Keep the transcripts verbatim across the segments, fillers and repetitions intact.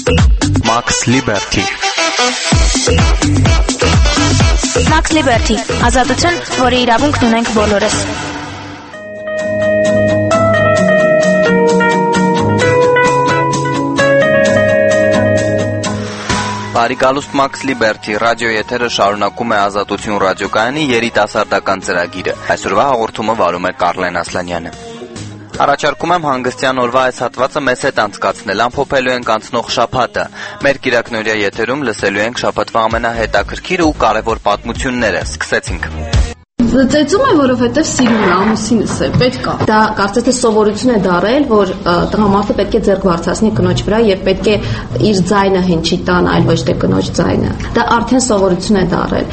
Max Liberty Max Liberty ազատություն, որի իրավունքն ունենք բոլորս։ Բարիկալուստ Max Liberty ռադիո եթերը շարունակում է Ազատություն ռադիոկայանի երիտասարդական ծրագիրը։ Այսօրվա հաղորդումը վարում է Կարլեն Ասլանյանը։ Առաջարկում եմ հանգստյան օրվա այս հատվածը մեզ հետ անցկացնել, ամփոփելու ենք անցնող շաբաթը։ Մեր կիրակնօրյա եթերում լսելու ենք շաբաթվա ամենահետաքրքիր ու կարևոր պատմությունները։ Սկսեցինք։ Ծեծում է, որովհետև սիրում է, ամուսինս է, պետք է։ Դա կարծես թե սովորություն է դարել, որ տղամարդը պետք է ձեռք բարձրացնի կնոջ վրա եւ պետք է իր ձայնը հնչի տան, այլ ոչ թե կնոջ ձայնը։ Դա արդեն սովորություն է դարել։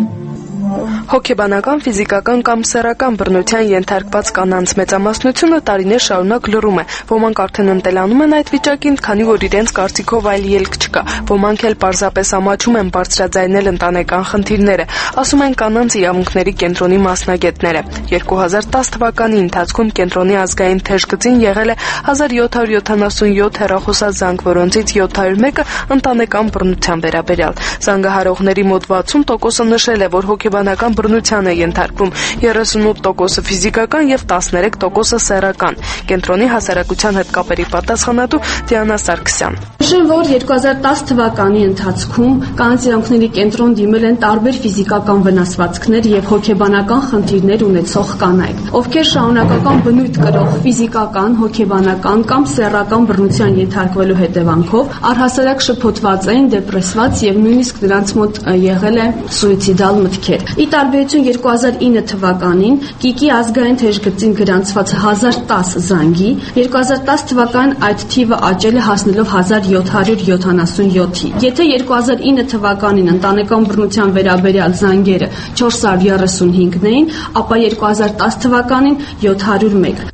Հոգեբանական, ֆիզիկական կամ սեռական բռնության ենթարկված կանանց մեծամասնությունը տարիներ շարունակ լռում է։ Ոմանք արդեն ընտելանում են այդ վիճակին, քանի որ իրենց կարծիքով այլ ելք չկա։ Ոմանք էլ պարզապես ամաչում են բարձրաձայնել ընտանեկան խնդիրները, ասում են կանանց իրավունքների կենտրոնի մասնագետները։ երկու հազար տասը թվականի ընթացքում կենտրոնի ազգային թեժգծին եղել է հազար յոթ հարյուր յոթանասունյոթ հեռախոսազանգ, որոնցից յոթ հարյուր մեկը ընտանեկան բռնության վերաբերյալ։ Զանգահարողների մոտ վաթսուն տոկոսը նշել է, որ հոգեբանական բռնության է ենթարկվում, երեսունութ տոկոսը ֆիզիկական եւ տասներեք տոկոսը սեռական։ Կենտրոնի հասարակության հետ կապերի պատասխանատու Դիանա Սարգսյան։ Նշեմ, որ երկու հազար տասը թվականի ընթացքում կանանց իրավունքների կենտրոն դիմել են տարբեր ֆիզիկական վնասվածքներ եւ հոգեբանական խնդիրներ ունեցող կանայք, ովքեր շարունակական բնույթ կրող ֆիզիկական, հոգեբանական կամ սեռական բռնության ենթարկվելու հետևանքով առհասարակ շփոթված են, դեպրեսված եւ նույնիսկ նրանց մոտ եղել է սուիցիդալ մտքեր։ Ի տարբերություն երկու հազար ինը թվականին ԿԻԿ-ի ազգային թեժգծին գրանցված հազար տասը զանգի, երկու հազար տասը թվականին այդ թիվը աճել է հասնելով հազար յոթ հարյուր յոթանասունյոթի։ Եթե երկու հազար ինը թվականին ընտանեկան բռնության վերաբերյալ զանգերը չորս հարյուր երեսունհինգ էին, ապա երկու հազար տասը թվականին յոթ հարյուր մեկ։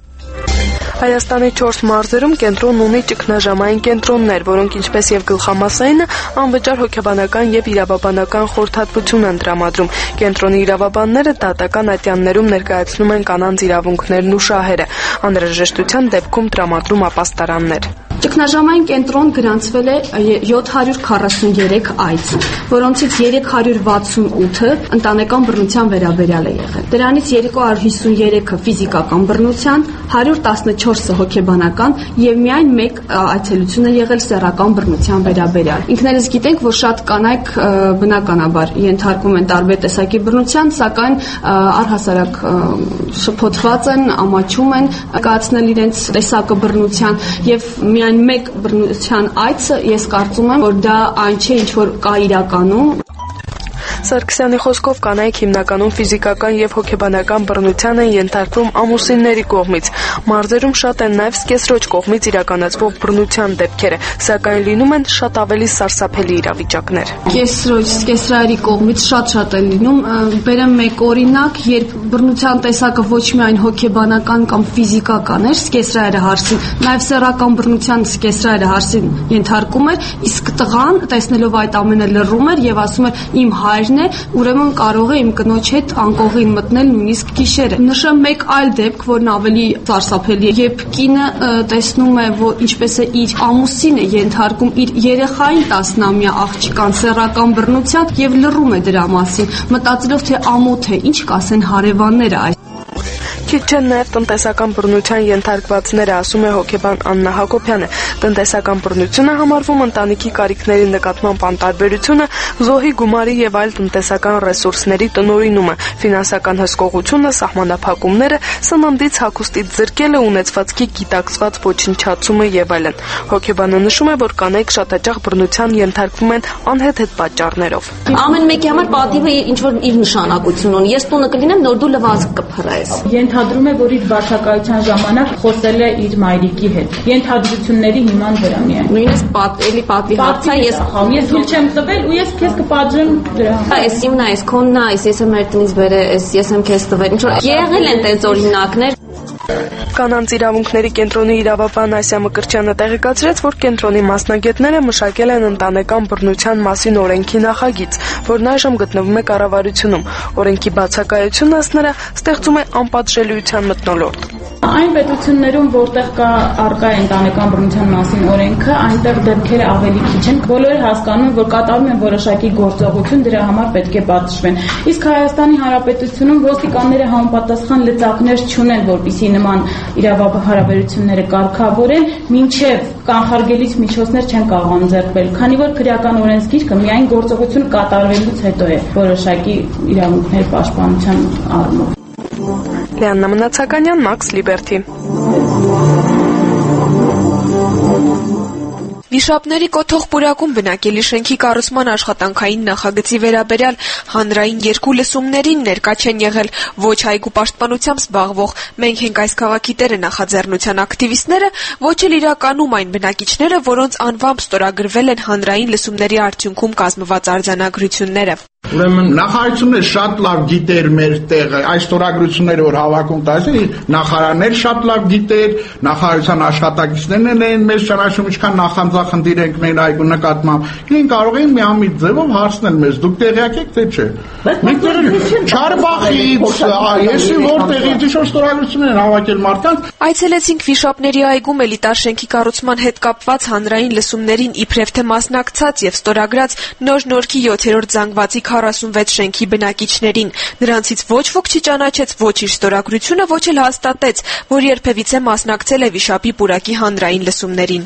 Հայաստանի չորս մարզերում կենտրոնն ունի ճգնաժամային կենտրոններ, որոնք ինչպես եւ գլխամասայինը անվճար հոգեբանական եւ իրավաբանական խորհրդատվություն են տրամադրում։ Կենտրոնի իրավաբանները դատական ատյաններում ներկայացնում են կանանց իրավունքներն ու շահերը, անհրաժեշտության դեպքում տրամադրում ապաստարաններ։ Ճգնաժամային կենտրոն գրանցվել է յոթ հարյուր քառասուներեք այց, որոնցից երեք հարյուր վաթսունութը ընտանեկան բռնության վերաբերյալ է եղել։ Դրանից երկու հարյուր հիսուներեքը ֆիզիկական բռնության, հարյուր տասնչորսը հոգեբանական եւ միայն մեկ այցելություն է եղել սեռական բռնության վերաբերյալ։ Ինքներս գիտենք, որ շատ կանայք բնականաբար ենթարկվում են տարբեր տեսակի բռնության, սակայն առհասարակ շփոթված են, ամաչում են կայացնել իրենց տեսակը բռնության եւ միայն մեկ բռնության այցը ես կարծում եմ, որ դա այն չէ, ինչ որ կա իրականում։ Սարգսյանի խոսքով կանայք հիմնականում ֆիզիկական եւ հոգեբանական բռնության են ենթարկվում ամուսինների կողմից։ Մարզերում շատ են նաեւ սկեսրոջ կողմից իրականացվող բռնության դեպքերը, սակայն լինում են շատ ավելի սարսափելի իրավիճակներ։ Սկեսրոջ, սկեսրայերի կողմից շատ-շատ է լինում։ Բերեմ մեկ օրինակ, երբ բռնության տեսակը ոչ միայն հոգեբանական կամ ֆիզիկական էր, սկեսրայերը հարցին, նաեւ սեռական բռնության սկեսրայերը հարցին ենթարկում էր, իսկ տղան տեսնելով այդ ամենը լռում էր եւ ասում էր իմ հայրն է, ուրեմն կարող է իմ կնոջ հետ անկողին մտնել նույնիսկ գիշերը։ Նշեմ մեկ այլ դեպք, որն ավելի սարսափելի է, երբ կինը տեսնում է, որ ինչպես է իր ամուսինը ենթարկում իր երեխային տասնամյա աղջկան սեռական բռնության եւ լռում է դրա մասին, մտածելով թե ամոթ է, ինչ կասեն հարևանները այս։ Քիչ չեն նաև տնտեսական բռնության ենթարկվածները, ասում է հոգեբան Աննա Հակոբյանը։ Տնտեսական բռնությունը համարվում ընտանիքի կարիքների նկատմամբ անտարբերությունը, զոհի գումարի եւ այլ տնտեսական ռեսուրսների տնօրինումը, ֆինանսական հսկողությունը, սահմանափակումները, սննդից հագուստից զրկելը, ունեցվածքի գիտակցված ոչնչացումը եւ այլն։ Հոգեբանը նշում է, որ կանայք շատ հաճախ բռնության ենթարկվում են անհեթեթ պատճառներով։ Ամեն մեկի համար պատիվը ինչ որ իր նշանակություն ունի։ Ես տունը կլինեմ, նոր դու լվացք կփռես։ Ենթադրում է, որ իր բարձակայության ժամանակ խոսել է իր մայրիկի հետ։ Ենթադրությունների հիման վրա միայն։ Նույնիսկ պատելի պատվի հարցը ես ես թույլ չեմ տվել ու ես քեզ կպատժեմ դրա։ Այս իմն է, այս քոնն է, այս ես եմ մեր տնից բերել, այս ես եմ քեզ տվել։ Ինչ որ եղել են տենց օրինակներ։ կանանց իրավունքների կենտրոնի իրավաբան Ասիա Մկրտչյանը տեղեկացրեց, որ կենտրոնի մասնագետները մշակել են ընտանեկան բռնության մասին օրենքի նախագիծ, որն այժմ գտնվում է կառավարությունում։ Օրենքի բացակայությունն ըստ նրա ստեղծում է անպատժելիության մթնոլորտ։ Այն պետություններում, որտեղ կա առկա ընտանեկան բռնության մասին օրենքը, այնտեղ դեպքերը ավելի քիչ են։ Բոլորը հասկանում են, որ կատարում են որոշակի գործողություն, դրա համար պետք է պատժվեն։ Իսկ Հայաստանի Հանրապետությունում ոստիկանները համապատասխան լծակներ չունեն, որպեսզի նման իրավահարաբերությունները կարգավորեն, մինչև կանխարգելիչ միջոցներ չեն կարողանում ձեռք բերել, քանի որ քրեական օրենսգիրքը միայն գործողություն կատարվելուց հետո է որոշակի իրավունքների պաշտպանության առումով։ Լիաննա Մնացականյան, Max Liberty։ Վիշապների կոթող պուրակում բնակելի շենքի կառուցման աշխատանքային նախագծի վերաբերյալ հանրային երկու լսումներին ներկա չեն եղել ոչ այգու պաշտպանությամբ զբաղվող «Մենք ենք այս քաղաքի տերը» նախաձեռնության ակտիվիստները, ոչ էլ իրականում այն բնակիչները, որոնց անվամբ ստորագրվել են հանրային լսումների արդյունքում կազմված արձանագրությունները։ Ուրեմն նախարարությունը շատ լավ գիտեր մեր տեղը, այս ստորագրությունները որ հավաքում տալիս, նախարարներ շատ լավ գիտեր, նախարարության աշխատակիցներն են մեզ ճանաչում, ինչքան նախանձախնդիր ենք մեր այգու նկատմամբ։ Իրեն կարող էին միամիտ ձևով հարցնել մեզ, դուք տեղյակ եք թե չէ։ Չարբախից, եսի որտեղից ինչ ստորագրություններ են հավաքել մարդկանց։ Այցելեցինք Վիշապների այգում էլիտար շենքի կառուցման հետ կապված հանրային լսումներին իբրև թե մասնակցած եւ ստորագրած Նոր Նորքի յոթերորդ զանգվածի քառասունվեց շենքի բնակիչներին։ Նրանցից ոչ ոք չճանաչեց ոչ իր ստորագրությունը, ոչ էլ հաստատեց, որ երբևիցե մասնակցել է Վիշապի պուրակի հանրային լսումներին։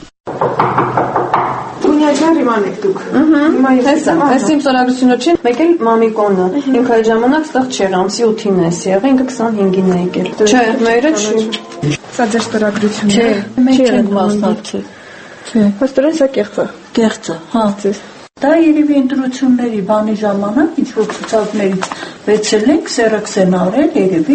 Բունյաջան իման եք դուք։ Հեսա, հես իմ ստորագրությունը չի, մեկ էլ մամիկոնը։ Ինքը այդ ժամանակ ստեղ չէր, ամսի ութին է եղել, ինքը քսանհինգին է եկել։ Չէ, մերը չի։ Սա ձեր ստորագրությունն է։ Մենք չենք մասնակցել։ Չէ, հստորեն սա կեղծ է։ Կեղծ է, հա։ Դա երևի ընտրությունների բանի ժամանակ ինչ-որ ցուցակներից վեցել ենք, սերաքսեն արել, երևի,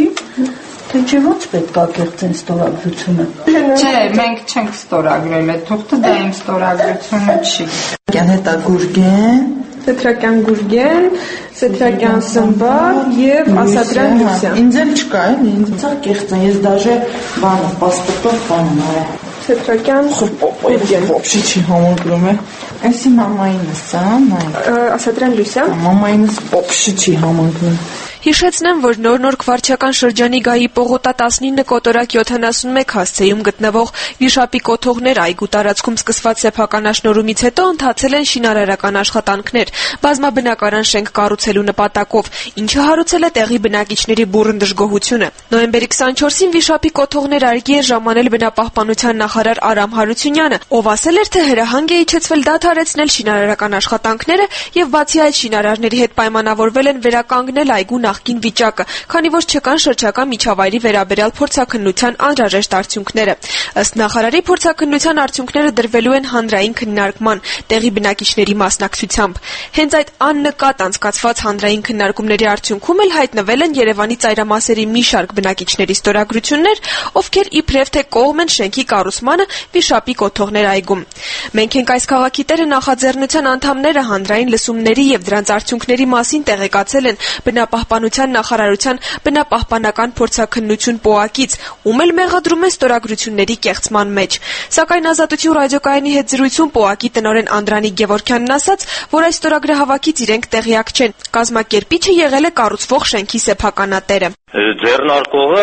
թե չէ ոնց պետք է կեղծեն ստորագրությունը։ Չէ, մենք չենք ստորագրել այդ թուղթը, դա իմ ստորագրությունը չի։ Հետա Գուրգեն, Սեթրակյան Գուրգեն, Սեթրակյան Սմբատ եւ Ասատրյան Լուսյան։ Ինձ էլ չկա, էլի, ինձ ցա կեղծ է, ես դաժե բանը, պասպորտով բանն արել։ Սեթրակյան Գուրգեն։ Ոբշի չի համընկնում է։ Այսի մամայինս, հա, նայ։ Ասատրյան Լուսյան։ Մամայինս ոբշի չի համընկնում։ Հիշեցնեմ, որ Նոր Նորք վարչական շրջանի Գայի պողոտա տասնինը կոտորակ յոթանասունմեկ հասցեում գտնվող Վիշապի կոթողներ այգու տարածքում սկսված սեփականաշնորհումից հետո ընթացել են շինարարական աշխատանքներ, բազմաբնակարան շենք կառուցելու նպատակով, ինչը հարուցել է տեղի բնակիչների բուռն դժգոհությունը։ Նոյեմբերի քսանչորսին Վիշապի կոթողներ այգի է ժամանել բնապահպանության նախարար Արամ Հարությունյանը, ով ասել էր, թե հրահանգ է իջեցվել դադարեցնել շինարարական աշխատանքները եւ բացի այդ շինարարների հետ պայմանավորվել են վերականգնել այգու նախկին վիճակը, քանի որ չկան շրջակա միջավայրի վերաբերյալ փորձաքննության անհրաժեշտ արդյունքները։ Ըստ նախարարի, փորձաքննության արդյունքները դրվելու են հանրային քննարկման, տեղի բնակիչների մասնակցությամբ։ Հենց այդ աննկատ անցկացված հանրային քննարկումների արդյունքում էլ հայտնվել են Երևանի ծայրամասերի մի շարք բնակիչների ստորագրություններ, ովքեր իբրև թե կողմ են շենքի կառուցմանը Վիշապի կոթողներ այգում։ Մենք ենք այս քաղաքի տերը նախաձեռնության անդամները հանրային լսումների եւ դրանց արդյունքների մասին տեղեկացել են բնապահպանության նախարարության բնապահպանական փորձաքննություն պոակից, ում էլ մեղադրում են ստորագրությունների կեղծման մեջ։ Սակայն Ազատություն ռադիոկայանի հետ զրույցում պոակի տնօրեն Անդրանիկ Գևորգյանն ասաց, որ այս ստորագրահավաքից իրենք տեղյակ չեն։ Կազմակերպիչը եղել է կառուցվող շենքի սեփականատերը։ Ձեռնարկողը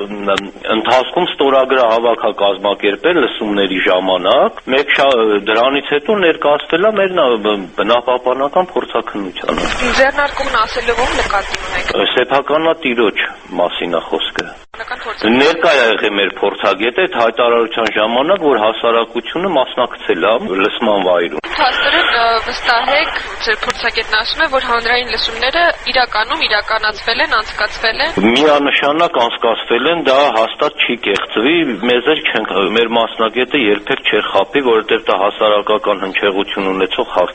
ընթացքում ստորագրահավաք է կազմակերպել լսումների ժամանակ, մեկ դրանից հետո ներկայացվել է մեր բնապահպանական փորձաքննությանը։ Ձեռնարկումն ասելով ում նկատի ունեք։ Սեփականատիրոջ մասին է խոսքը։ Ներկա է եղել մեր փորձագետը այդ հայտարարության ժամանակ, որ հասարակությունը մասնակցել է լսման վայրում։ Հաստորեն վստահեք, ձեր փորձագետն ասում է, որ հանրային լսումները իրականում իրականացվել են, անցկացվել են։ Միանշանակ անցկացվել են, դա հաստատ չի կեղծվի, մեզ էլ չենք, մեր մասնագետը երբեք չէր խաբի, որովհետև դա հասարակական հնչեղություն ունեցող հարց է։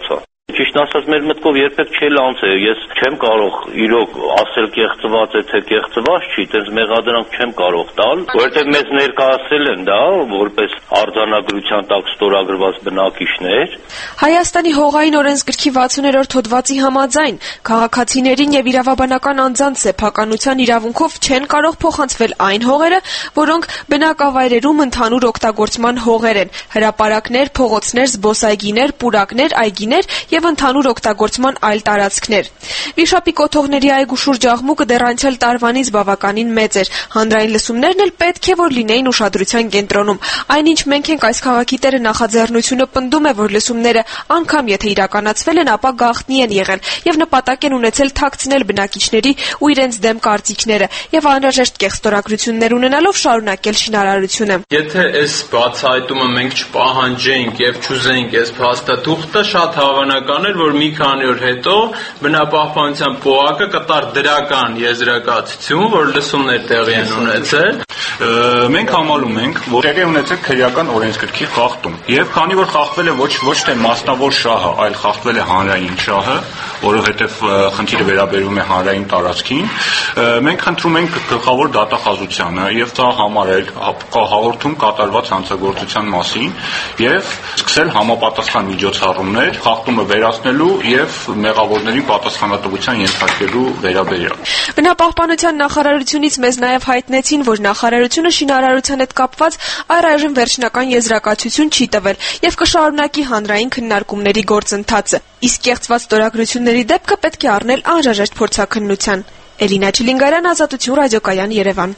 Ճիշտ ասած, մեր մտքով երբեք չէ լանցել, ես չեմ կարող իրոք ասել կեղծված է թե կեղծված չի, այդպես մեղադրանք չեմ կարող տալ, որովհետև մեզ ներկայացել են դա որպես արձանագրության տակ ստորագրված բնակիչներ։ Հայաստանի հողային օրենսգրքի վաթսուներորդ հոդվածի համաձայն քաղաքացիներին եւ իրավաբանական անձանց սեփականության իրավունքով չեն կարող փոխանցվել այն հողերը, որոնք բնակավայրերում ընդհանուր օգտագործման հողեր են, հրապարակներ, փողոցներ, զբոսայգիներ, պուրակներ, այգիներ եւ ընդհանուր օգտագործման այլ տարածքներ։ Վիշապի կոթողների այգու շուրջ աղմուկը դեռ անցյալ տարվանից բավականին մեծ էր։ Հանրային լսումներն էլ պետք է որ լինեին ուշադրության կենտրոնում։ Այնինչ մենք ենք այս քաղաքի տերը նախաձեռնությունը պնդում է, որ լսումները անգամ եթե իրականացվել են, ապա գաղտնի են եղել եւ նպատակ են ունեցել թաքցնել բնակիչների ու իրենց դեմ կարծիքները եւ անհրաժեշտ կեղծորագրություններ ունենալով շարունակել շինարարությունը։ Եթե այս բացահայտումը մենք չպահանջենք եւ չուզենք այս փաստաթուղթը, շատ հավանական էր, որ մի քանի օր հետո բնապահպանության պոակը կտար դրական եզրակացություն, որ լսումներ տեղի են ունեցել։ Մենք համալում ենք, որ տեղի ունեցել քրեական օրենսգրքի խախտում, եւ քանի որ խախտվել է ոչ ոչ թե մասնավոր շահը, այլ խախտվել է հանրային շահը, որովհետեւ խնդիրը վերաբերում է հանրային տարածքին, մենք խնդրում ենք գլխավոր դատախազությանը եւ դա համարել հաղորդում կատարված հանցագործության մասին եւ սկսել համապատասխան միջոցառումներ խախտումը վերացնելու եւ մեղավորներին պատասխանատվության ենթարկելու վերաբերյալ։ Բնապահպանության նախարարությունից մեզ նաեւ հայտնեցին, որ նախարարությունը շինարարության հետ կապված առայժմ վերջնական եզրակացություն չի տվել եւ կշարունակի հանրային քննարկումների գործընթացը։ Իսկ կեղծված ստորագրությունների դեպքը պետք է առնել անհրաժեշտ փորձաքննության։ Էլինա Չիլինգարյան, Ազատություն ռադիոկայան, Երևան։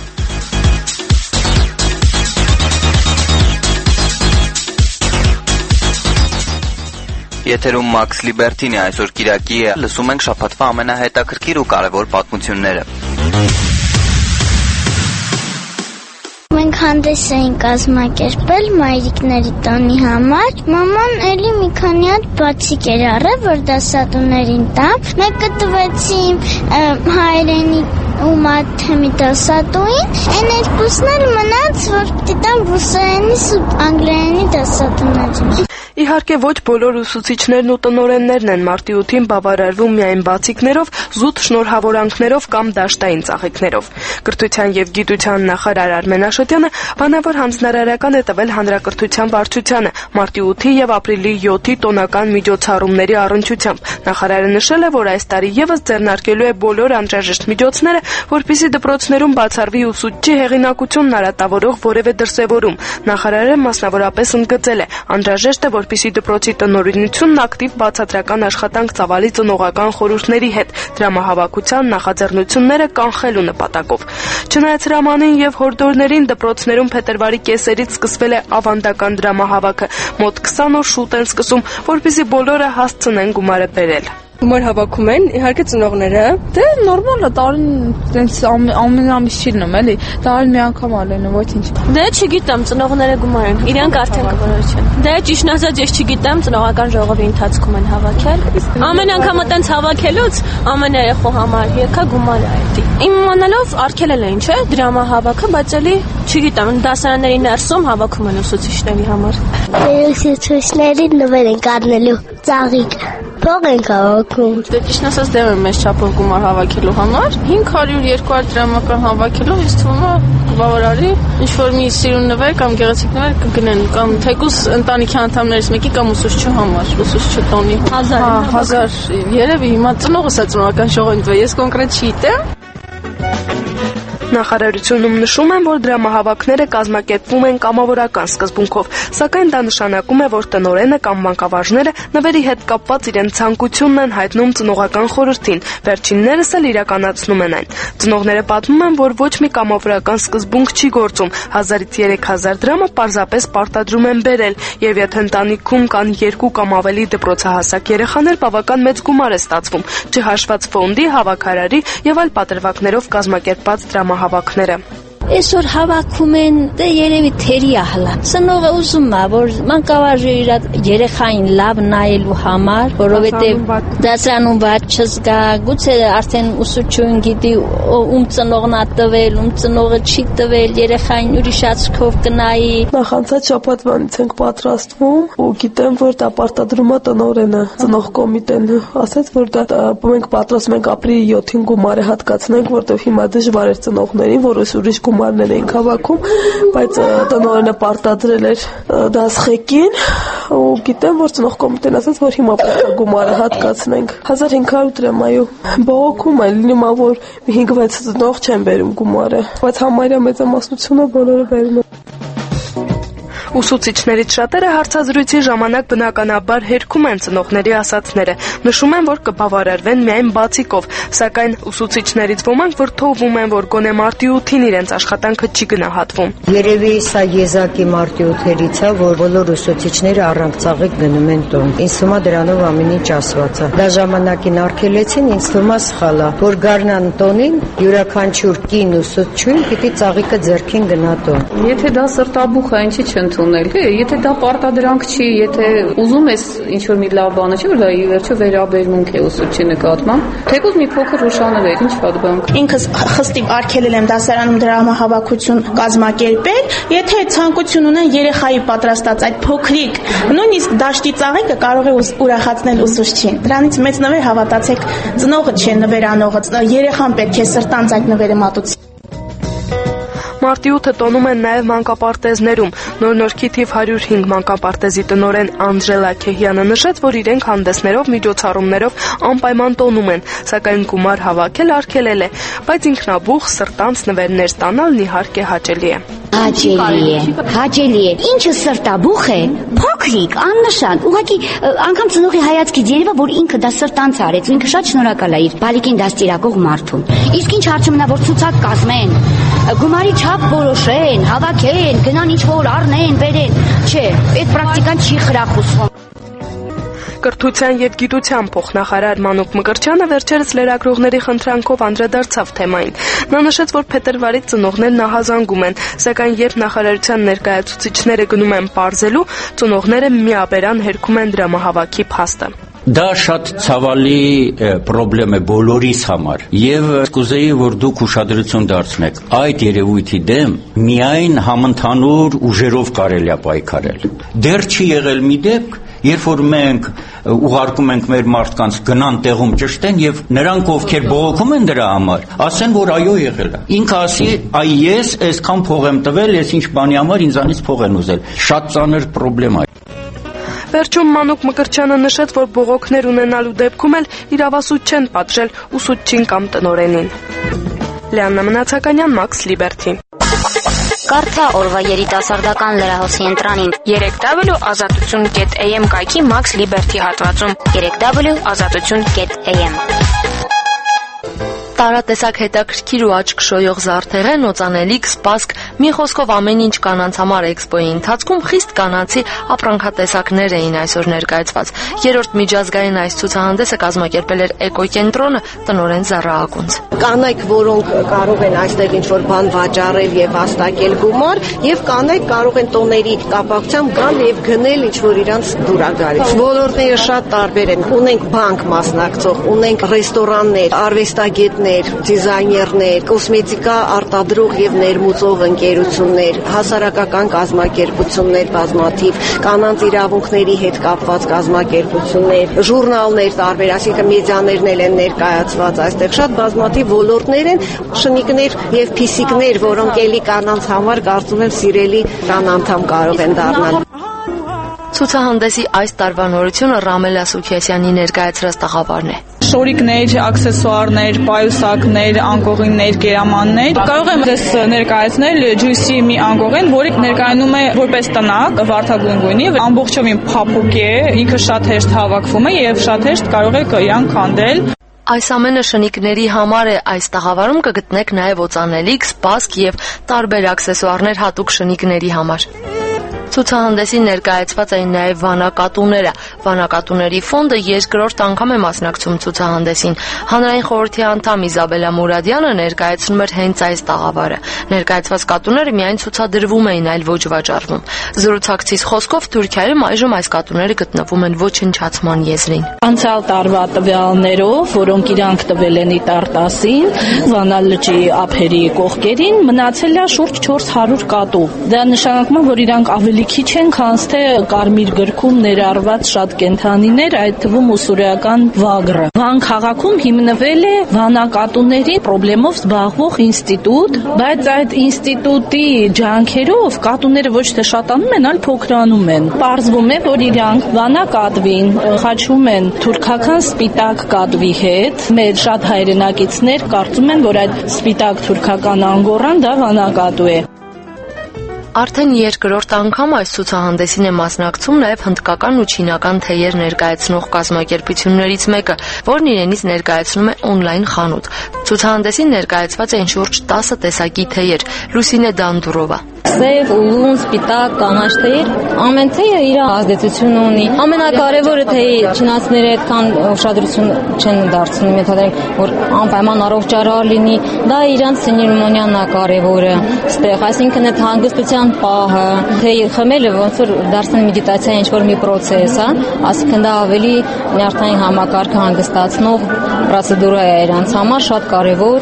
Եթերում Max Liberty-ն է, այսօր Կիրակի է, լսում ենք շաբաթվա ամենահետաքրքիր ու կարևոր պատմությունները։ Մենք հանդես էին կազմակերպել մայրիկների տոնի համար։ Մաման էլի մի քանի հատ բացիկ էր առել, որ դասատուներին տամ։ Մեկը տվեցի հայերենի ու մաթեմի դասատուին, այն երկուսն էլ մնաց, որ պիտի տամ ռուսերենի ու անգլերենի դասատուներին։ Իհարկե ոչ բոլոր ուսուցիչներն ու տնօրեններն են մարտի ութին բավարարվում միայն բացիկներով, զուտ շնորհավորանքներով կամ դաշտային ծաղիկներով։ Կրթության եւ գիտության նախարար Արմեն Աշոտյանը բանավոր հանձնարարական է տվել հանրակրթության վարչությանը մարտի ութի եւ ապրիլի յոթի տոնական միջոցառումների առնչությամբ։ Նախարարը նշել է, որ այս տարի եւս ձեռնարկելու է բոլոր անհրաժեշտ միջոցները, որպեսզի դպրոցներում բացառվի ուսուցչի հեղինակությունն արատավորող որևէ դրսևորում։ Նախարարը մասնավորապես ընդգծել է, անհրաժեշտ է, որպեսզի դպրոցի տնօրինությունն ակտիվ բացատրական աշխատանք ծավալի ծնողական խորհուրդների հետ դրամահավաքության նախաձեռնությունները կանխելու նպատակով։ Չնայած հրամանին եւ հորդորներին դպրոցներում փետրվարի կեսերից սկսվել է ավանդական դրամահավաքը։ Մոտ քսան օր շուտ են սկսում, որպեսզի բոլորը հասցնեն գումարը բերել։ Գումար հավաքում են, իհարկե ծնողները։ Դե նորմալ է, տարին տենց ամեն ամիս չի լինում, էլի։ Տարին մի անգամ ալեն, ոչինչ։ Դե չգիտեմ, ծնողները գումար են։ Իրանք արդեն կորորություն։ Դե ճիշտն ասած, ես չգիտեմ, ծնողական ժողովի ընթացքում են հավաքել։ Ամեն անգամ տենց հավաքելուց ամեն երեխու համար եկա գումար է այդի։ Իմ իմանալով արգելել էին, չէ՞, դրամահավաքը, բայց էլի չգիտեմ, դասարանների ներսում հավաքում են ուսուցիչների համար։ Ուսուցիչներին նվեր են կառնելու ծաղիկ։ Փող են հավաքում։ Դե ճիշտ ասած դեմ եմ մեծ չափով գումար հավաքելու համար։ հինգ հարյուր երկու հարյուր դրամական հավաքելով ինձ թվում է բավարարի ինչ որ մի սիրուն նվեր կամ գեղեցիկ նվեր կգնեն կամ թեկուս ընտանիքի անդամներից մեկի կամ ուսուցչի համար, ուսուցչի տոնի։ հազար երևի հիմա ծնողս է ծնողական ժողովին տվել, ես կոնկրետ չգիտեմ։ Նախարարությունում նշում են, որ դրամահավաքները կազմակերպվում են կամավորական սկզբունքով, սակայն դա նշանակում է, որ տնօրենը կամ մանկավարժները նվերի հետ կապված իրենց ցանկությունն են հայտնում ծնողական խորհրդին, վերջիններս էլ իրականացնում են այն։ Ծնողները պատմում են, որ ոչ մի կամավորական սկզբունք չի գործում, հազարից երեք հազար դրամը պարզապես պարտադրում են բերել, եւ եթե ընտանիքում կան երկու կամ ավելի դպրոցահասակ երեխաներ, բավական մեծ գումար է ստացվում, չհաշված ֆոնդի, հավաքարարի եւ այլ պատրվակներով կազմակերպված դրամահավաքները։ Այսօր հավաքում են դե երևի թերի ահլա։ Ծնողը ուզում է, որ մանկավարժը իր երեխային լավ նայելու համար, որովհետև դասարանում վատ չզգա, գուցե արդեն ուսուցչուն գիտի ում ծնողն է տվել, ում ծնողը չի տվել, երեխային ուրիշ աչքով կնայի։ Նախանցած շաբաթվանից ենք պատրաստվում ու գիտեմ, որ դա պարտադրում է տնօրենը, ծնող կոմիտեն ասաց, որ դա մենք պատրաստում ենք ապրիլի յոթին գումարը հատկացնենք, որտեղ հիմա դժվար էր ծնողներին, որ ուրիշ գումարներ էին հավաքում, բայց տնօրենը պարտադրել էր դասղեկին ու գիտեմ, որ ծնող կոմիտեն ասաց, որ հիմա պետք է գումարը հատկացնենք հազար հինգ հարյուր դրամ, այո, բողոքում է, լինում է, որ հինգ վեց ծնող չեն բերում գումարը, բայց համարյա մեծամասնությունը բոլորը բերում են։ Ուսուցիչներից շատերը հարցազրույցի ժամանակ բնականաբար հերքում են ծնողների ասածները, նշում են, որ կբավարարվեն միայն բացիկով, սակայն ուսուցիչներից ոմանք վրդովում են, որ գոնե մարտի ութին իրենց աշխատանքը չի գնահատվում։ Երևի սա եզակի մարտի ութերից է, որ բոլոր ուսուցիչները առանց ծաղիկ գնում են տուն։ Ինձ թվում է դրանով ամեն ինչ ասված է։ Դա ժամանակին արգելեցին, ինձ թվում է սխալ է, որ գարնան տոնին յուրաքանչյուր կին ուսուցչուհին պիտի ծաղիկը ձեռքին գնա տուն։ Եթե դա սրտաբուխ է, ինչի չընդունել։ Եթե դա պարտադրանք չի, եթե ուզում ես ինչ-որ մի լավ բանը չի, որ դա ի վերջո վերաբերմունք է ուսուցչի նկատմամբ, թեկուզ մի փոքր ուշանվեր, ինչ վատ բան։ Ինքս խստի արգելել եմ դասարանում դրամահավաքություն կազմակերպել, եթե ցանկություն ունեն երեխայի պատրաստած այդ փոքրիկ, նույնիսկ դաշտի ծաղիկը կարող է ուրախացնել ուսուցչին։ Դրանից մեծ նվեր հավատացեք, ծնողը չէ նվերանողը, երեխան պետք է սրտանց այդ նվերը մատուցի։ Մարտի ութը տոնում են նաև մանկապարտեզներում։ Նոր-Նորքի թիվ հարյուր հինգ մանկապարտեզի տնօրեն Անջելա Քեհյանը նշեց, որ իրենք հանդեսներով, միջոցառումներով անպայման տոնում են, սակայն գումար հավաքել արգելել է, բայց ինքնաբուխ սրտանց նվերներ ստանալն իհարկե հաճելի է։ Հաճելի է, հաճելի է։ Ինչը սրտաբուխ է, փոքրիկ, աննշան։ Ուղղակի անգամ ծնողի հայացքից երևա, որ ինքը դա սրտանց արեց, ու ինքը շատ շնորհակալ է իր բալիկին դաստիարակող մարդուն։ Իսկ ինչ հարցումն է, որ ցուցակ կազմեն, գումարի չափ որոշեն, հավաքեն, գնան ինչ-որ առնեն, բերեն։ Չէ, այդ պրակտիկան չի խրախուսվում։ Կրթության և գիտության փոխնախարար Մանուկ Մկրտչյանը վերջերս լրագրողների խնդրանքով անդրադարձավ թեմային։ Նա նշեց, որ փետրվարից ծնողներն ահազանգում են, սակայն երբ նախարարության ներկայացուցիչները գնում են պարզելու, ծնողները միաբերան հերքում են դրամահավաքի փաստը։ Դա շատ ցավալի խնդրեմ է բոլորիս համար եւ կուզեի որ դուք ուշադրություն դարձնեք այդ երևույթի դեմ միայն համընդհանուր ուժերով կարելի է պայքարել դեռ չի եղել մի դեպք երբ որ մենք ուղարկում ենք մեր մարդկանց գնան տեղում ճշտեն եւ նրանք ովքեր բողոքում են դրա համար ասեն որ այո եղել է ինքը ասի այ ես այսքան փող եմ տվել ես ինչ բանի համար ինձանից փող են ուզել շատ ծանր խնդրեմ է Վերջում Մանուկ Մկրտչյանը նշեց, որ բողոքներ ունենալու դեպքում էլ իրավասու չեն պատժել ուսուցչին կամ տնօրենին։ Լիաննա Մնացականյան, Max Liberty։ Կարդա օրվա երիտասարդական լրահոսի ընտրանին երեք w ազատություն կետ a m կայքի Max Liberty հատվածում երեք w ազատություն կետ a m Տարատեսակ հետաքրքիր ու աչք շոյող զարդեղեն, օծանելիք, սպասք, մի խոսքով ամեն ինչ կանանց համար էքսպոյի ընթացքում խիստ կանացի ապրանքատեսակներ էին այսօր ներկայացված։ Երրորդ միջազգային այս ցուցահանդեսը կազմակերպել էր Էկոկենտրոնը, տնօրեն Զարա Ակունց։ Կանայք, որոնք կարող են այստեղ ինչ-որ բան վաճառել եւ հաստատել գումար, եւ կանայք կարող են տոների կապակցությամբ գալ եւ գնել ինչ-որ իրանց դուրագարից։ Ոլորտները շատ տարբեր են։ Ունենք բանկ մասնակցող, ունենք ռեստորաններ, արվեստագետներ, դիզայներներ, կոսմետիկա արտադրող եւ ներմուծող ընկերություններ, հասարակական կազմակերպություններ բազմաթիվ, կանանց իրավունքների հետ կապված կազմակերպություններ, ժուրնալներ տարբեր, այսինքն մեդիաներն էլ են ներկայացված այստեղ շատ բազմաթիվ ոլորտներ են, շնիկներ եւ փիսիկներ, որոնք էլի կանանց համար կարծում եմ սիրելի կանանդամ կարող են դառնալ։ Ցուցահանդեսի այս տարվա նորությունը Ռամելա Սուքիասյանի ներկայացրած տաղավարն է։ Շորիկներ, աքսեսուարներ, պայուսակներ, անկողիններ, կերամաններ։ Կարող եմ ձեզ ներկայացնել ջույսի մի անկողին, որը ներկայանում է որպես տնակ, վարդագույն գույնի, ամբողջովին փափուկ է, ինքը շատ հեշտ հավաքվում է եւ շատ հեշտ կարող եք իրան քանդել։ Այս ամենը շնիկների համար է, այս տաղավարում կգտնեք նաև օծանելիք, սպասք եւ տարբեր աքսեսուարներ հատուկ շնիկների համար։ Ցուցահանդեսին ներկայացված էին նաև վանակատուները։ Վանակատուների ֆոնդը երկրորդ անգամ է մասնակցում ցուցահանդեսին։ Հանրային խորհրդի անդամ Իզաբելա Մուրադյանը ներկայացնում էր հենց այս տաղավարը։ Ներկայացված կատուները միայն ցուցադրվում էին, այլ ոչ վաճառվում։ Զրուցակցիս խոսքով Թուրքիայում այժմ այս կատուները գտնվում են ոչնչացման եզրին։ Անցյալ տարվա տվյալներով, որոնք իրանք տվել են Իտարտասին, Վանա լճի ափերի կողքերին, մնացել է շուրջ չորս հարյուր կատու։ Դա նշանակում է, որ իրանք ավելի քիչ են, քան թե Կարմիր գրքում ներառված շատ կենդանիներ, այդ թվում ուսուրիական վագրը։ Վան քաղաքում հիմնվել է վանակատուների խնդրով զբաղվող ինստիտուտ, բայց այդ ինստիտուտի ջանքերով կատուները ոչ թե շատանում են, այլ փոքրանում են։ Պարզվում է, որ իրանք վանակատվին խաչում են թուրքական սպիտակ կատվի հետ։ Մեր շատ հայրենակիցներ կարծում են, որ այդ սպիտակ թուրքական անգորան դա վանակատու է։ Արդեն երկրորդ անգամ այս ցուցահանդեսին է մասնակցում նաև հնդկական ու չինական թեյեր ներկայացնող կազմակերպություններից մեկը, որն իրենից ներկայացնում է օնլայն խանութ։ Ցուցահանդեսին ներկայացված են շուրջ տասը տեսակի թեյեր։ Լուսինե Դանդուրովա։ Սև, ուլուն, սպիտակ, կանաչ թեյեր, ամեն թեյը իր ազդեցություն ունի։ Ամենակարևորը թեյի չինացիները այդքան ուշադրություն չեն դարձնում, ենթադրենք, որ անպայման առողջարար լինի, դա իրանց ցերեմոնիան է կարևորը։ Ստեղ, այսինքն այդ հանգստության պահը, թեյի խմելը ոնց որ դարձնել մեդիտացիա ինչ-որ մի պրոցես է, այսինքն դա ավելի նյարդային համակարգը հանգստացնող պրոցեդուրա է իրանց համար, շատ կարևոր։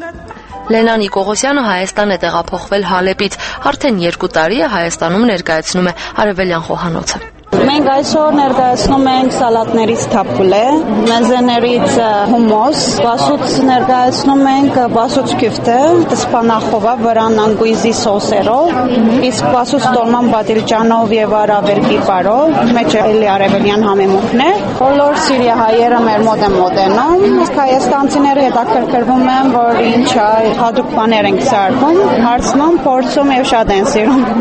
Լենա Նիկողոսյանը Հայաստան է տեղափոխվել Հալեպից, արդեն երկու տարի է Հայաստանում ներկայացնում է արևելյան խոհանոցը։ Մենք այսօր ներկայացնում ենք սալատներից թափուլե, մեզեներից հումոս, բասուց ներկայացնում ենք բասուց քյուֆտե, սպանախովա վրան անգույզի սոսերով, իսկ բասուց տոլման բադիլջանով եւ արաբել պիպարով, մեջը էլի արևելյան համեմունքն է։ Բոլոր սիրիահայերը մեր մոտ են մոտենում, իսկ հայաստանցիները հետաքրքրվում են, որ ինչ է, հատուկ բաներ ենք սարքում, հարցնում, փորձում եւ շատ են սիրում։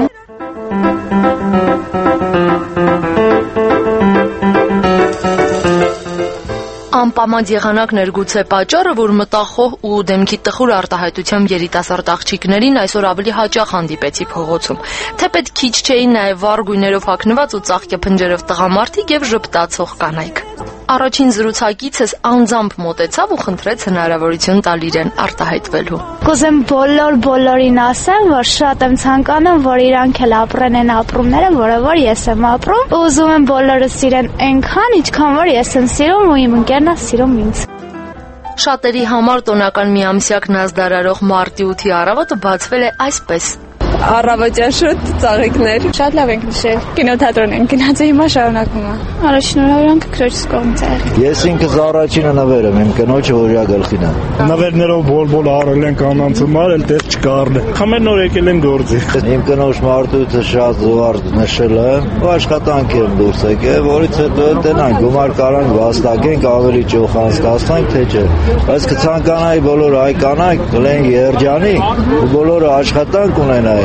Անպայման եղանակն էր գուցե պատճառը, որ մտախոհ ու դեմքի տխուր արտահայտությամբ երիտասարդ աղջիկներին այսօր ավելի հաճախ հանդիպեցի փողոցում։ Թեպետ քիչ չէին նաև վառ գույներով հագնված ու ծաղկե փնջերով տղամարդիկ եւ ժպտացող կանայք։ Առաջին զրուցակիցս անձամբ մոտեցավ ու խնդրեց հնարավորություն տալ իրեն արտահայտվելու։ Կուզեմ բոլոր բոլորին ասեմ, որ շատ եմ ցանկանում, որ իրանք էլ ապրեն այն ապրումները, որը որ ես եմ ապրում, ու ուզում եմ բոլորը սիրեն այնքան, ինչքան որ ես եմ սիրում ու իմ ընկերն է սիրում ինձ։ Շատերի համար տոնական միամսյակն ազդարարող մարտի ութի առավոտը բացվել է այսպես։ Առավոտյան շուտ ծաղիկներ։ Շատ լավ ենք նշել։ Կինոթատրոն ենք գնացել, հիմա շարունակում է։ Առաջնորհանք քրոջս կողմից է եղել։ Ես ինքս առաջինը նվեր եմ, իմ կնոջը որիա գլխին է։ Նվերներով բոլ-բոլ առել են կանանց համար, էլ տես չկարն է։ Խմեր նոր եկել են գործի։ Իմ կնոջ մարտուտը շատ զվարթ նշել է, ու աշխատանք եմ դուրս եկել, որից հետո տենանք գումար կարանք վաստակենք, ավելի ճոխ անցկացնենք, թե չէ։ Բայց կցանկանայի բոլոր հայ կանայք գլեն երջանիկ ու բոլորը աշխատանք ունենային։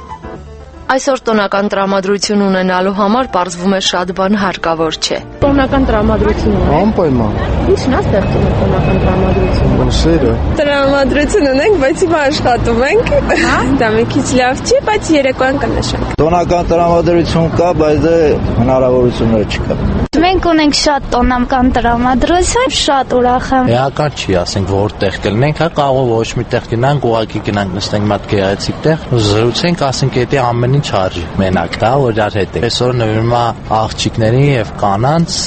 Այսօր տոնական տրամադրություն ունենալու համար պարզվում է շատ բան հարկավոր չէ։ Տոնական տրամադրություն ունենք։ Անպայման։ Ինչն է ստեղծում տոնական տրամադրությունը։ Սերը։ Տրամադրություն ունենք, բայց հիմա աշխատում ենք։ Դա մի քիչ լավ չի, բայց երեկոյան կնշենք։ Տոնական տրամադրություն կա, բայց դե հնարավորություններ չկա։ Մենք ունենք շատ տոնական տրամադրություն, շատ ուրախ եմ։ Էական չի, ասենք որտեղ կլինենք, հա կարող ոչ մի տեղ գնանք, ուղղակի գնանք նստենք մատ գեղեցիկ տեղ, զրուցենք, ասենք դա ամեն ինչ արժի։ Մենակ դա որ դար հետ է։ Այսօր նվիրում է աղջիկներին եւ կանանց։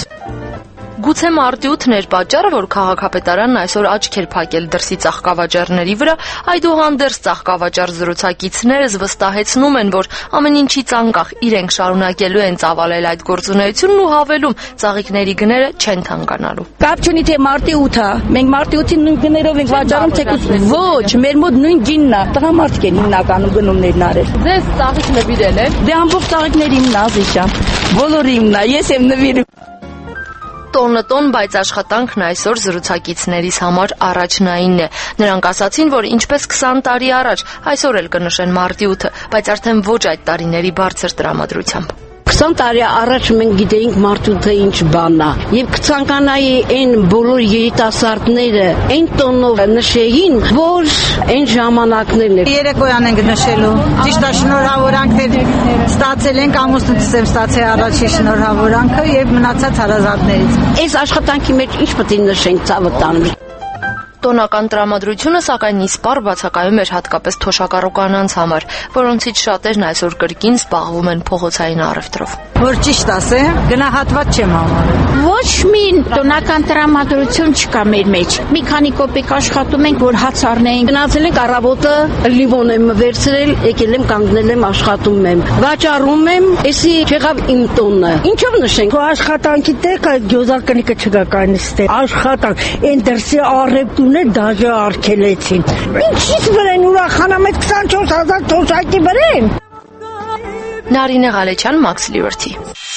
Գուցե մարտիութն էր պատճառը, որ քաղաքապետարանն այսօր աչք էր փակել դրսի ծաղկավաճառների վրա, այդուհանդերձ ծաղկավաճառ զրուցակիցներս վստահեցնում են, որ ամեն ինչից անկախ իրենք շարունակելու են ծավալել այդ գործունեությունն ու հավելում ծաղիկների գները չեն թանկանալու։ Կապ չունի թե մարտի ութ է, մենք մարտի ութին նույն գներով ենք վաճառում, թեկուզ ոչ, մեր մոտ նույն գինն է, տղամարդիկ են հիմնականում գնումներն արել։ Ձեզ ծաղիկ նվիրել են։ Դե ամբողջ ծաղիկները իմն է, Ազիջան, բոլորը իմն է, ես եմ նվիրում։ Տոնը տոն, բայց աշխատանքն այսօր զրուցակիցներիս համար առաջնայինն է։ Նրանք ասացին, որ ինչպես քսան տարի առաջ, այսօր էլ կնշեն մարտի ութը, բայց արդեն ոչ այդ տարիների բարձր տրամադրությամբ։ քսան տարի առաջ մենք գիտեինք մարդուտը ինչ բանն է եւ կցանկանայի այն բոլոր երիտասարդները այն տոնով նշեին, որ այն ժամանակներն է։ Երեկոյան ենք նշելու։ Ճիշտ է, շնորհավորանքներ ստացել ենք, ամուսնուց եմ ստացել առաջի շնորհավորանքը եւ մնացած հարազատներից։ Այս աշխատանքի մեջ ինչ պետք է նշենք ցավը տանում։ Տոնական տրամադրությունը սակայն իսպառ բացակայում էր հատկապես թոշակառու կանանց համար, որոնցից շատերն այսօր կրկին զբաղվում են փողոցային առևտրով։ Որ ճիշտ ասեմ, գնահատված չեմ համարում։ Ոչ մի տոնական տրամադրություն չկա մեր մեջ։ Մի քանի կոպեկ աշխատում ենք, որ հաց առնենք։ Գնացել ենք առավոտը, լիվոն եմ վերցրել, եկել եմ կանգնել եմ աշխատում եմ։ Վաճառում եմ, էսի չեղավ իմ տոնը։ Ինչով նշենք։ Քո աշխատանքի տեղ գյուզակնիկը չկա կանստե։ Աշխատանք, այն դրսի առևտուրն է դաժե արգելեցին։ Ինչից վրեն ուրախանամ այդ քսանչորս հազար թոշակի վրեն։ Նարինե Ղալեչյան, Max Liberty։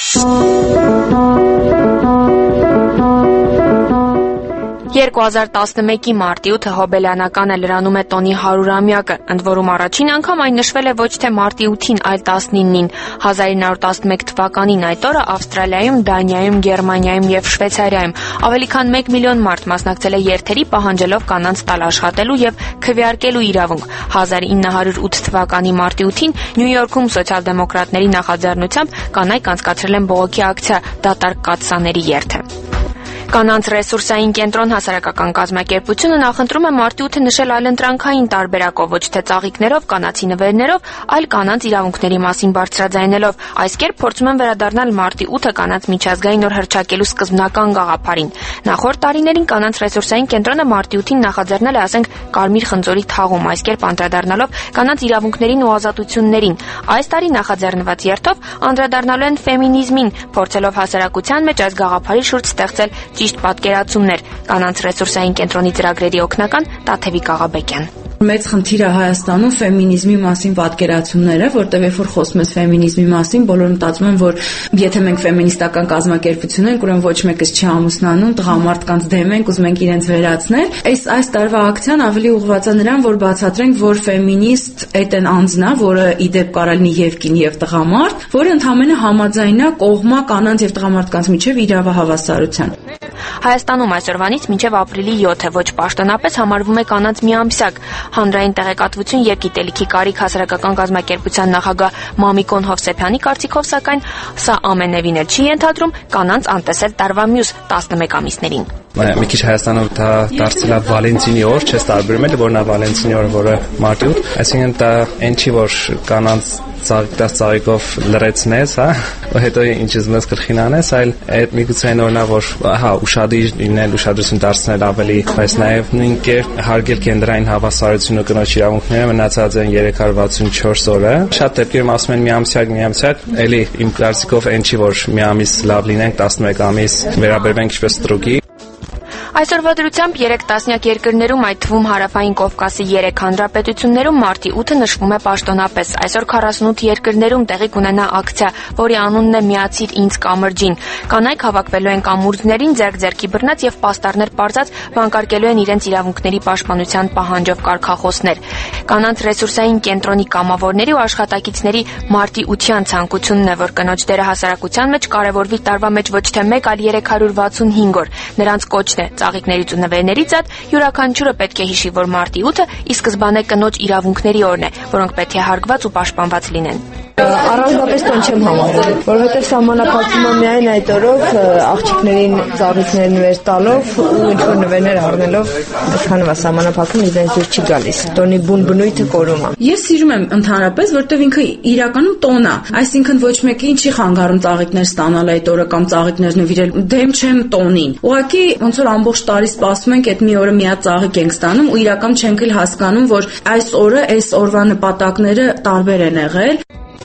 երկու հազար տասնմեկի մարտի ութը հոբելյանականը լրանում է տոնի հարյուրամյակը, ընդ որում առաջին անգամ այն նշվել է ոչ թե մարտի ութին, այլ տասնինին։ հազար ինը հարյուր տասնմեկ թվականին այդ օրը Ավստրալիայում, Դանիայում, Գերմանիայում եւ Շվեյցարիայում ավելի քան մեկ միլիոն մարդ մասնակցել է երթերի, պահանջելով կանանց տալ աշխատելու եւ քվեարկելու իրավունք։ հազար ինը հարյուր ութ թվականի մարտի ութին Նյու Յորքում սոցիալ-դեմոկրատների նախաձեռնությամբ կանայք անցկացրել են բողոքի ակցիա «Դատարկ կաթսաների երթը»։ Կանանց ռեսուրսային կենտրոն հասարակական կազմակերպությունը նախընտրում է մարտի ութը նշել այլընտրանքային տարբերակով, ոչ թե ծաղիկներով, կանացի նվերներով, այլ կանանց իրավունքների մասին բարձրաձայնելով։ Այս կերպ փորձում են վերադառնալ մարտի ութը կանանց միջազգային օր հռչակելու սկզբնական գաղափարին։ Նախորդ տարիներին կանանց ռեսուրսային կենտրոնը մարտի ութին նախաձեռնել է, ասենք, Կարմիր խնձորի թաղում, այս կերպ անդրադառնալով կանանց իրավունքներին ու ազատություններին։ Այս տարի նախաձեռնված երթով անդրադառնալու են ֆեմինիզմին, փորձելով հասարակության մեջ այս գաղափարի շուրջ ստեղծել ճիշտ պատկերացումներ։ Կանանց ռեսուրսային կենտրոնի ծրագրերի օգնական Տաթևիկ Աղաբեկյան։ Մեծ խնդիր է Հայաստանում ֆեմինիզմի մասին պատկերացումները, որտեղ երբ որ խոսում ես ֆեմինիզմի մասին, բոլորը մտածում են, որ եթե մենք ֆեմինիստական կազմակերպություն ենք, ուրեմն ոչ մեկս չի ամուսնանում, տղամարդկանց դեմ ենք, ուզում ենք իրենց վերացնել։ Այս այս տարվա ակցիան ավելի ուղղված է նրան, որ բացատրենք, որ ֆեմինիստ այդ այն անձն է, որը իդեպ կարող լինի եւ կին եւ տղամարդ, որը ընդհանրապես համաձայնա կողմա կանանց եւ տղամարդկանց միջեւ իրավահավասարության։ Հայաստանում այսօրվանից մինչև ապրիլի յոթը ոչ պաշտոնապես համարվում է կանանց միամսյակ։ Հանրային տեղեկատվություն եւ գիտելիքի կարիք հասարակական կազմակերպության նախագահ Մամիկոն Հովսեփյանի կարծիքով, սակայն սա ամենևին էլ չի ենթադրում կանանց անտեսել տարվա մյուս տասնմեկ ամիսներին։ Մի քիչ Հայաստանում դա դարձել է Վալենտինի օր, չես տարբերում էլ, որ նա Վալենտինի օրը, որը մարտի ութ, այսինքն դա այն չի, որ կանանց ծաղիկտած ծաղիկով լրացնես, հա, ու հետո ինչպես մեզ կրխինանես, այլ այդ միգուցե այն օրնա, որ հա ուշադիր լինել, ուշադրություն դարձնել ավելի, բայց նաև նույն կերպ հարգել կենտրային հավասարությունը կնոջ իրավունքները մնացած են երեք հարյուր վաթսունչորս օրը։ Շատ դեպքերում ասում են միամսյակ, միամսյակ, էլի իմ կարծիքով այն չի, որ մի ամիս լավ լինենք, տասնմեկ ամիս վերաբերվենք ինչպես ստրուկի։ Այսօրվա դրությամբ երեք տասնյակ երկրներում, այդ թվում Հարավային Կովկասի երեք հանրապետություններում մարտի ութը նշվում է պաշտոնապես։ Այսօր քառասունութ երկրներում տեղի կունենա ակցիա, որի անունն է «Միացիր ինձ կամրջին»։ Կանայք հավաքվելու են կամուրջներին, ձեռք-ձեռքի բռնած եւ պաստառներ պարզած վանկարկելու են իրենց իրավունքների պաշտպանության պահանջով կարգախոսներ։ Կանանց ռեսուրսային կենտրոնի կամավորների ու աշխատակիցների մարտի ության ցանկությունն է, որ կնոջ դերը հասարակության մեջ կարևորվի տարվա մեջ ոչ թե մեկ, այլ երեք հարյուր վաթսունհինգ օր։ Նրանց կոչն է ծաղիկներից ու նվերներից ատ յուրաքանչյուրը պետք է հիշի, որ մարտի ութը ի սկզբանե կնոջ իրավունքների օրն է, որոնք պետք է հարգված ու պաշտպանված լինեն։ Առանձնապես տոն չեմ համարել, որովհետև սահմանափակումը միայն այդ օրով աղջիկներին ծաղիկներ նվեր տալով ու ինչ-որ նվերներ առնելով այդքանով է սահմանափակում, իրենց դուր չի գալիս։ Տոնի բուն բնույթը կորում է։ Ես սիրում եմ ընդհանրապես, որտեղ ինքը իրականում տոն է, այսինքն ոչ մեկին չի խանգարում ծաղիկներ ստանալ այդ օրը կամ ծաղիկներ նվիրել, դեմ չեմ տոնին։ Ուղղակի ոնց որ ամբողջ տարի սպասում ենք այդ մի օրը մի հատ ծաղիկ ենք ստանում ու իրական չենք էլ հասկանում, որ այս օրը, այս օրվա նպատակները տարբեր են եղել։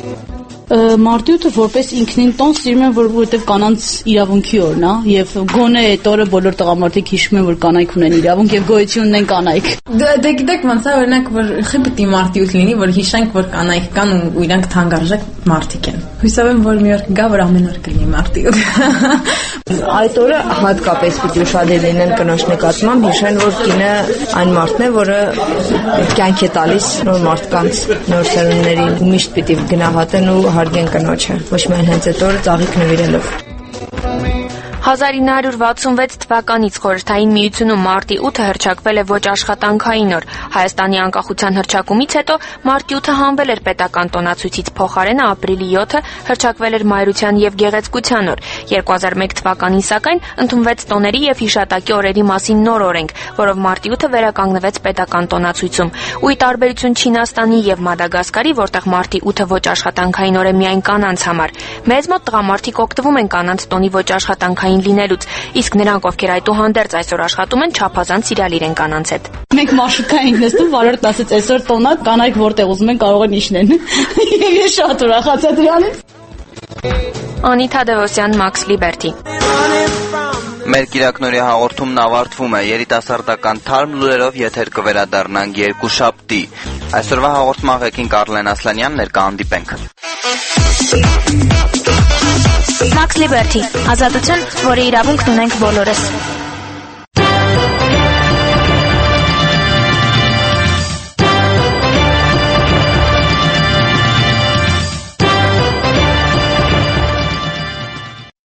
Մարտի ութը որպես ինքնին տոն սիրում եմ, որովհետև կանանց իրավունքի օրն է եւ գոնե այդ օրը բոլոր տղամարդիկ հիշում են, որ կանայք ունեն իրավունք եւ գոյություն ունեն կանայք։ Դե գիտեք ոնց է, օրինակ, որ խի պետք է մարտի ութ լինի, որ հիշենք, որ կանայք կան ու իրանք թանկարժեք մարդիկ են։ Հույսով եմ, որ մի օր կգա, որ ամեն օր կլինի մարտի ութ։ Այդ օրը հատկապես պիտի ուշադիր լինեն կնոջ նկատմամբ, հիշեն, որ կինը այն մարդն է, որը կյանք է տալիս նոր մարդկանց, նոր սերունդներին, ու միշտ պիտի գնահատեն ու կհարգեն կնոջը, ոչ միայն հենց այդ օրը ծաղիկ նվիրելով։ հազար ինը հարյուր վաթսունվեց թվականից Խորհրդային Միությունում մարտի ութը հռչակվել է ոչ աշխատանքային օր։ Հայաստանի անկախության հռչակումից հետո մարտի ութը հանվել էր պետական տոնացույցից փոխարենը ապրիլի յոթը հռչակվել էր մայրության եւ գեղեցկության օր։ երկու հազար մեկ թվականին սակայն ընդունվեց տոների եւ հիշատակի օրերի մասին նոր օրենք, որով մարտի ութը վերականգնվեց պետական տոնացույցում։ Ու ի տարբերություն Չինաստանի եւ Մադագասկարի, որտեղ մարտի ութը ոչ աշխատանքային օր է միայն կանանց համար, մեզ մոտ տղամարդիկ օգտվում են կանանց տոնի ոչ աշխատանքային լինելուց, իսկ նրանք, ովքեր այդուհանդերձ այսօր աշխատում են, չափազանց սիրալիր են կանանց հետ։ Մենք մարշրուտքային ենք նստում, վարորդն ասեց այսօր տոնա, կանայք որտեղ ուզում են կարող են իջնեն։ Եվ ես շատ ուրախացա դրանից։ Անի Թադևոսյան, Max Liberty։ Մեր կիրակնորի հաղորդումն ավարտվում է, երիտասարդական թարմ լուրերով եթեր կվերադառնանք երկուշաբթի։ Այսօրվա հաղորդման ղեկին Կարլեն Ասլանյան, ներկա հանդիպենք։ Max Liberty, ազատություն, որի իրավունքն ունենք բոլորս։